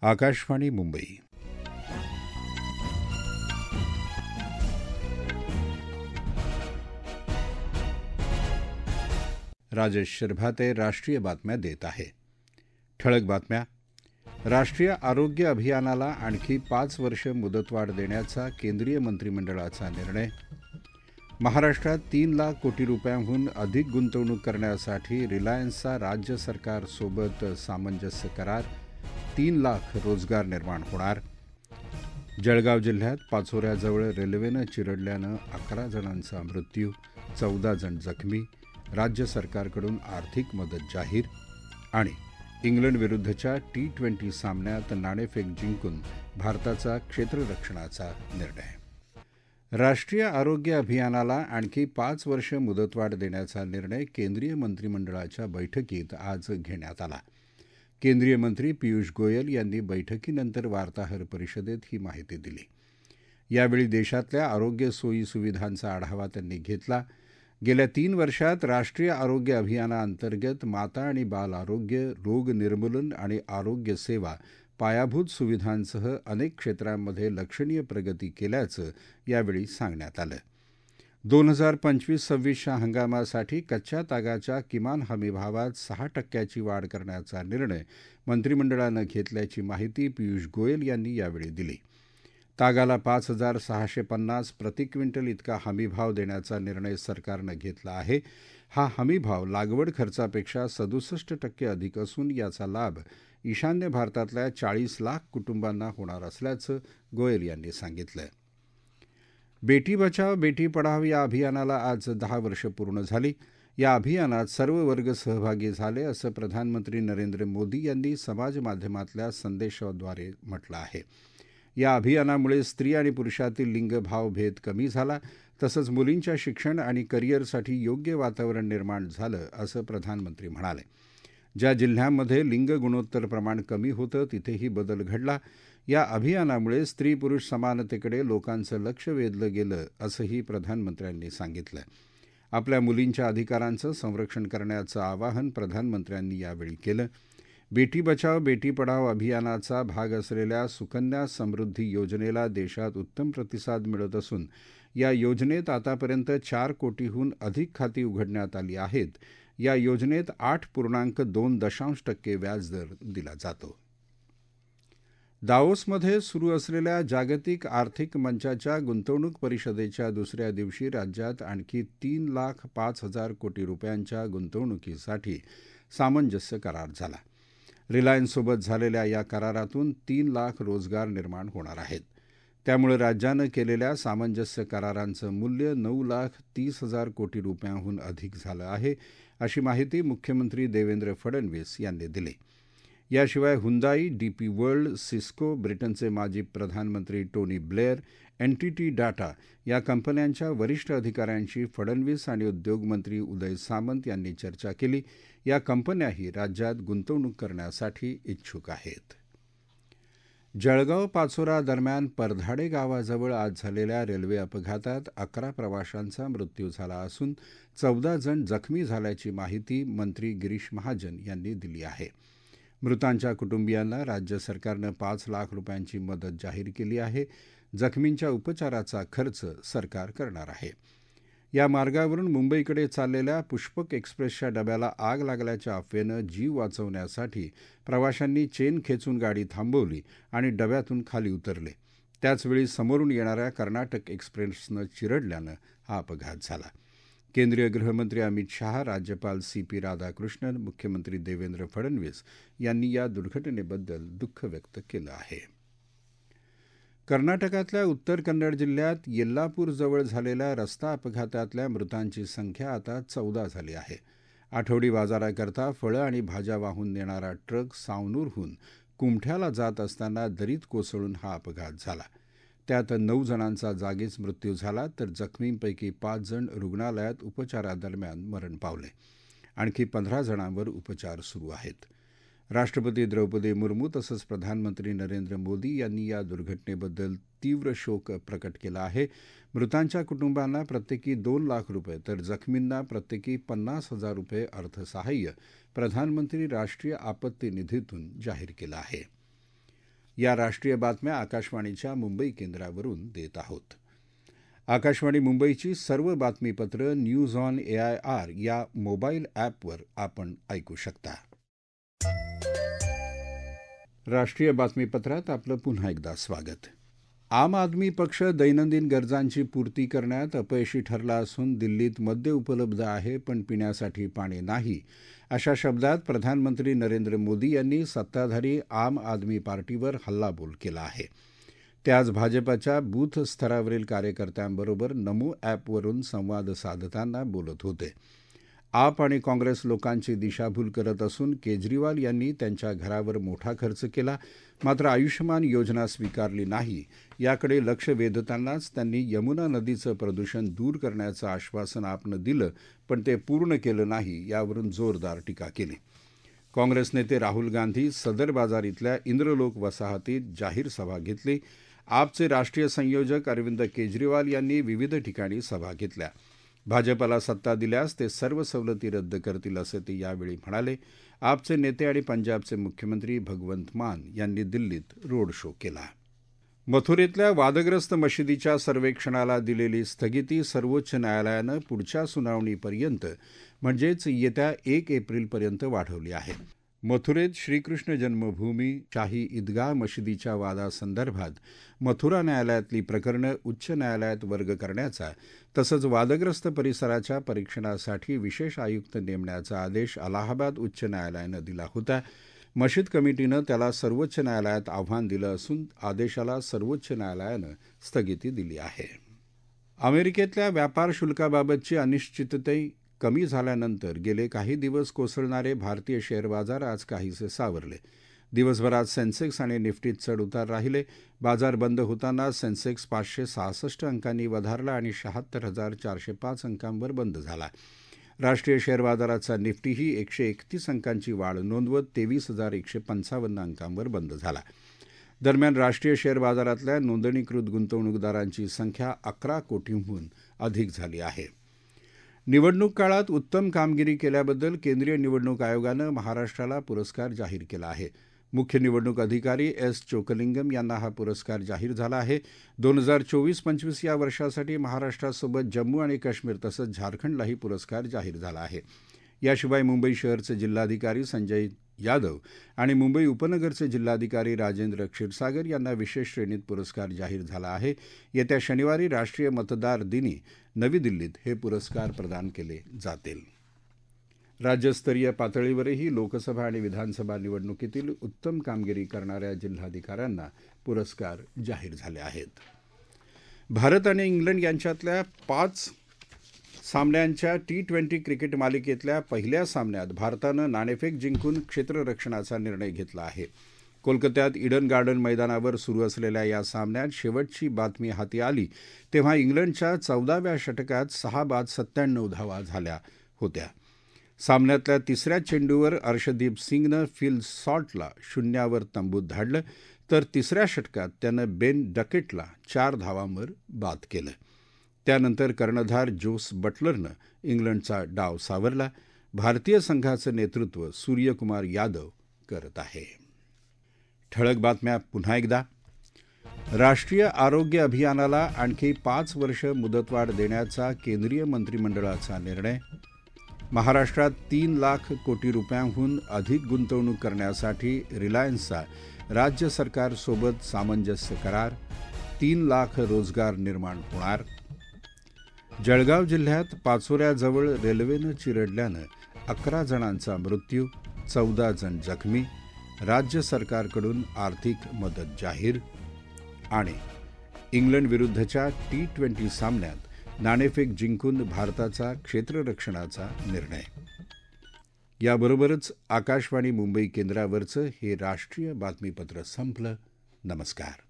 आकाशवाणी मुंबई. राजेश शिरभाते राष्ट्रीय बातम्या देत आहे. ठळक बातम्या. राष्ट्रीय आरोग्य अभियानाला आणखी 5 वर्ष मुदतवाढ देण्याचा केंद्रीय मंत्रिमंडळाचा निर्णय. महाराष्ट्रात 3 लाख कोटी रुपयांहून अधिक गुंतवणूक करण्यासाठी रिलायन्सचा राज्य सरकारसोबत सामंजस्य करार. 3 लाख रोजगार निर्माण होणार. जळगाव जिल्ह्यात पाचोऱ्याजवळ रेल्वेनं चिरडल्यानं 11 जणांचा मृत्यू, 14 जण जखमी. राज्य सरकारकडून आर्थिक मदत जाहीर. आणि इंग्लंडविरुद्धच्या T20 सामन्यात नाणेफेक जिंकून भारताचा क्षेत्ररक्षणाचा निर्णय. राष्ट्रीय आरोग्य अभियानाला आणखी 5 वर्ष मुदतवाढ देण्याचा निर्णय केंद्रीय मंत्रिमंडळाच्या बैठकीत आज घेण्यात आला. केंद्रीय मंत्री पियुष गोयल यांनी बैठकीनंतर वार्ताहर परिषदेत ही माहिती दिली. यावेळी देशातल्या आरोग्य सोयीसुविधांचा आढावा त्यांनी घेतला. गेल्या 3 वर्षात राष्ट्रीय आरोग्य अभियानाअंतर्गत माता आणि बाल आरोग्य, रोग निर्मूलन आणि आरोग्य सेवा, पायाभूत सुविधांसह अनेक क्षेत्रांमध्ये लक्षणीय प्रगती केल्याचं यावेळी सांगण्यात आलं. 2025-26 हंगामासाठी कच्च्या तागाच्या किमान हमीभावात 6% वाढ करण्याचा निर्णय मंत्रिमंडळानं घेतल्याची माहिती पियुष गोयल यांनी यावेळी दिली. तागाला 5,650 प्रति क्विंटल इतका हमीभाव देण्याचा निर्णय सरकारनं घेतला आहे. हा हमीभाव लागवड खर्चापेक्षा 67% अधिक असून याचा लाभ ईशान्य भारतातल्या 40 लाख कुटुंबांना होणार असल्याचं गोयल यांनी सांगितलं. बेटी बचाव बेटी पढाव या अभियानाला आज 10 वर्ष पूर्ण झाली. या अभियानात सर्व वर्ग सहभागी झाले असं प्रधानमंत्री नरेंद्र मोदी यांनी समाजमाध्यमातल्या संदेशाद्वारे म्हटलं आहे. या अभियानामुळे स्त्री आणि पुरुषातील लिंगभावभेद कमी झाला, तसंच मुलींच्या शिक्षण आणि करिअरसाठी योग्य वातावरण निर्माण झालं असं प्रधानमंत्री म्हणाले. ज्या जिल्ह्यांमध्ये लिंग गुणोत्तर प्रमाण कमी होतं तिथेही बदल घडला. या अभियानामुळे स्त्री पुरुष समानतेकडे लोकांचं लक्ष वेधलं गेलं असंही प्रधानमंत्र्यांनी सांगितलं. आपल्या मुलींच्या अधिकारांचं संरक्षण करण्याचं आवाहन प्रधानमंत्र्यांनी यावेळी केलं. बेटी बचाव बेटी पढाव अभियानाचा भाग असलेल्या सुकन्या समृद्धी योजनेला देशात उत्तम प्रतिसाद मिळत असून या योजनेत आतापर्यंत 4 कोटीहून अधिक खाती उघडण्यात आली आहेत. या योजनेत 8.2% व्याजदर दिला जातो. दावोसमध्ये सुरू असलेल्या जागतिक आर्थिक मंचाच्या गुंतवणूक परिषदेच्या दुसऱ्या दिवशी राज्यात आणखी 3,05,000 कोटी रुपयांच्या गुंतवणुकीसाठी सामंजस्य करार झाला. रिलायन्ससोबत झालेल्या या करारातून 3 लाख रोजगार निर्माण होणार आहेत. त्यामुळे राज्यानं केलेल्या सामंजस्य करारांचं मूल्य 9,30,000 कोटी रुपयांहून अधिक झालं आहे, अशी माहिती मुख्यमंत्री देवेंद्र फडणवीस यांनी दिली. याशिवाय हुंदाई, डीपी वर्ल्ड, सिस्को, ब्रिटनचे माजी प्रधानमंत्री टोनी ब्लेअर, एनटीटी डाटा या कंपन्यांच्या वरिष्ठ अधिकाऱ्यांशी फडणवीस आणि उद्योगमंत्री उदय सामंत यांनी चर्चा केली. या कंपन्याही राज्यात गुंतवणूक करण्यासाठी इच्छुक आहेत. जळगाव पाचोरा दरम्यान परधाडे गावाजवळ आज झालेल्या रेल्वे अपघातात 11 प्रवाशांचा मृत्यू झाला असून 14 जण जखमी झाल्याची माहिती मंत्री गिरीश महाजन यांनी दिली आहे. मृतांच्या कुटुंबियांना राज्य सरकारनं 5 लाख रुपयांची मदत जाहीर केली आहे. जखमींच्या उपचाराचा खर्च सरकार करणार आहे. या मार्गावरून मुंबईकडे चाललेल्या पुष्पक एक्सप्रेसच्या डब्याला आग लागल्याच्या अफवेनं जीव वाचवण्यासाठी प्रवाशांनी चेन खेचून गाडी थांबवली आणि डब्यातून खाली उतरले. त्याचवेळी समोरून येणाऱ्या कर्नाटक एक्सप्रेसनं चिरडल्यानं हा अपघात झाला. केंद्रीय गृहमंत्री अमित शहा, राज्यपाल CP राधाकृष्णन, मुख्यमंत्री देवेंद्र फडणवीस यांनी या दुर्घटनेबद्दल दुःख व्यक्त केलं आहे. कर्नाटकातल्या उत्तर कन्नड जिल्ह्यात येल्लापूरजवळ झालेल्या रस्ता अपघातातल्या मृतांची संख्या आता 14 झाली आहे. आठवडी बाजाराकरता फळं आणि भाज्या वाहून नेणारा ट्रक सावनूरहून कुमठ्याला जात असताना दरीत कोसळून हा अपघात झाला. त्यात 9 जणांचा जागीच मृत्यू झाला, तर जखमींपैकी 5 जण रुग्णालयात उपचारादरम्यान मरण पावले. आणखी 15 जणांवर उपचार सुरू आहेत. राष्ट्रपती द्रौपदी मुर्मू तसंच प्रधानमंत्री नरेंद्र मोदी यांनी या दुर्घटनेबद्दल तीव्र शोक प्रकट केला आहे. मृतांच्या कुटुंबांना प्रत्येकी 2 लाख रुपये तर जखमींना प्रत्येकी 50,000 रुपये अर्थसहाय्य प्रधानमंत्री राष्ट्रीय आपत्ती निधीतून जाहीर केलं आहे. या राष्ट्रीय बातम्या आकाशवाणीच्या मुंबई केंद्रावरून देत आहोत. आकाशवाणी मुंबईची सर्व बातमीपत्र न्यूज ऑन एआयआर या मोबाईल ॲपवर आपण ऐकू शकता. राष्ट्रीय बातमीपत्रात आपलं पुन्हा एकदा स्वागत. आम आदमी पक्ष दैनंदिन गरजांची पूर्ती करण्यात अपयशी ठरला असून दिल्लीत मद्य उपलब्ध आहे पण पिण्यासाठी पाणी नाही, अशा शब्दात प्रधानमंत्री नरेंद्र मोदी यांनी सत्ताधारी आम आदमी पार्टीवर हल्लाबोल केला आहे. ते आज भाजपाच्या बूथ स्तरावरील कार्यकर्त्यांबरोबर नमो ॲपवरून संवाद साधताना बोलत होते. आप आणि काँग्रेस लोकांची दिशाभूल करत असून केजरीवाल यांनी त्यांच्या घरावर मोठा खर्च केला, मात्र आयुष्यमान योजना स्वीकारली नाही, याकडे लक्ष वेधतानाच त्यांनी यमुना नदीचं प्रदूषण दूर करण्याचं आश्वासन आपनं दिलं पण ते पूर्ण केलं नाही, यावरून जोरदार टीका केली. काँग्रेस नेते राहुल गांधी सदर बाजार इथल्या इंद्रलोक वसाहतीत जाहीर सभा घेतली. आपचे राष्ट्रीय संयोजक अरविंद केजरीवाल यांनी विविध ठिकाणी सभा घेतल्या. भाजपला सत्ता दिल्यास ते सर्व सवलती रद्द करतील असं ते यावेळी म्हणाले. आपचे नेते आणि पंजाबचे मुख्यमंत्री भगवंत मान यांनी दिल्लीत रोड शो केला. मथुरेतल्या वादग्रस्त मशिदीच्या सर्वेक्षणाला दिलेली स्थगिती सर्वोच्च न्यायालयानं पुढच्या सुनावणीपर्यंत म्हणजेच येत्या 1 एप्रिलपर्यंत वाढवली आहे. मथुरेत श्रीकृष्ण जन्मभूमी शाही ईदगाह मशिदीच्या वादासंदर्भात मथुरा न्यायालयातली प्रकरणं उच्च न्यायालयात वर्ग करण्याचा तसंच वादग्रस्त परिसराच्या परीक्षणासाठी विशेष आयुक्त नेमण्याचा आदेश अलाहाबाद उच्च न्यायालयानं दिला होता. मशीद कमिटीनं त्याला सर्वोच्च न्यायालयात आव्हान दिलं असून आदेशाला सर्वोच्च न्यायालयानं स्थगिती दिली आहे. अमेरिकेतल्या व्यापार शुल्काबाबतची अनिश्चितता कमी झाल्यानंतर गेले काही दिवस कोसळणारे भारतीय शेअर बाजार आज काहीसे सावरले. दिवसभरात सेन्सेक्स आणि निफ्टीत चढउतार राहिले. बाजार बंद होताना सेन्सेक्स 566 अंकांनी वधारला आणि 76,405 अंकांवर बंद झाला. राष्ट्रीय शेअर बाजाराचा निफ्टीही 131 अंकांची वाढ नोंदवत 23,155 अंकांवर बंद झाला. दरम्यान राष्ट्रीय शेअर बाजारातल्या नोंदणीकृत गुंतवणूकदारांची संख्या 11 कोटींहून अधिक झाली आहे. निवडणूक काळात उत्तम कामगिरी केल्याबद्दल केंद्रीय निवडणूक आयोगानं महाराष्ट्राला पुरस्कार जाहीर केला आहे. मुख्य निवडणूक अधिकारी एस चोकलिंगम यांना हा पुरस्कार जाहीर झाला आहे. 2024-25 या वर्षासाठी महाराष्ट्रासोबत जम्मू आणि काश्मीर तसंच झारखंडलाही पुरस्कार जाहीर झाला आहे. याशिवाय मुंबई शहरचे जिल्हाधिकारी संजय यादव आणि मुंबई उपनगरचे जिल्हाधिकारी राजेंद्र क्षीरसागर यांना विशेष श्रेणीत पुरस्कार जाहीर झाला आहे. येत्या शनिवारी राष्ट्रीय मतदार दिनी नवी दिल्लीत हे पुरस्कार प्रदान केले जातील. राज्यस्तरीय पातळीवरही लोकसभा आणि विधानसभा निवडणुकीतील उत्तम कामगिरी करणाऱ्या जिल्हाधिकाऱ्यांना पुरस्कार जाहीर झाले आहेत. भारत आणि इंग्लंड यांच्यातल्या 5 सामन्यांच्या T20 क्रिकेट मालिकेतल्या पहिल्या सामन्यात भारतानं नाणेफेक जिंकून क्षेत्ररक्षणाचा निर्णय घेतला आहे. कोलकात्यात ईडन गार्डन मैदानावर सुरू असलेल्या या सामन्यात शेवटची बातमी हाती आली तेव्हा इंग्लंडच्या 14व्या षटकात 6 बाद 97 धावा झाल्या होत्या. सामन्यातल्या तिसऱ्या चेंडूवर अर्शदीप सिंगनं फिल सॉल्टला 0वर तंबूत धाडलं तर तिसऱ्या षटकात त्यानं बेन डकेटला 4 धावांवर बाद केलं. त्यानंतर कर्णधार जोस बटलरनं इंग्लंडचा डाव सावरला. भारतीय संघाचं नेतृत्व सूर्यकुमार यादव करत आहे. ठळक बातम्या पुन्हा एकदा. राष्ट्रीय आरोग्य अभियानाला आणखी 5 वर्ष मुदतवाढ देण्याचा केंद्रीय मंत्रिमंडळाचा निर्णय. महाराष्ट्रात 3 लाख कोटी रुपयांहून अधिक गुंतवणूक करण्यासाठी रिलायन्सचा राज्य सरकारसोबत सामंजस्य करार. 3 लाख रोजगार निर्माण होणार. जळगाव जिल्ह्यात पाचोऱ्याजवळ रेल्वेनं चिरडल्यानं 11 जणांचा मृत्यू, 14 जण जखमी. राज्य सरकारकडून आर्थिक मदत जाहीर. आणि इंग्लंड विरुद्धच्या T20 सामन्यात नाणेफेक जिंकून भारताचा क्षेत्ररक्षणाचा निर्णय. याबरोबरच आकाशवाणी मुंबई केंद्रावरचं हे राष्ट्रीय बातमीपत्र संपलं. नमस्कार.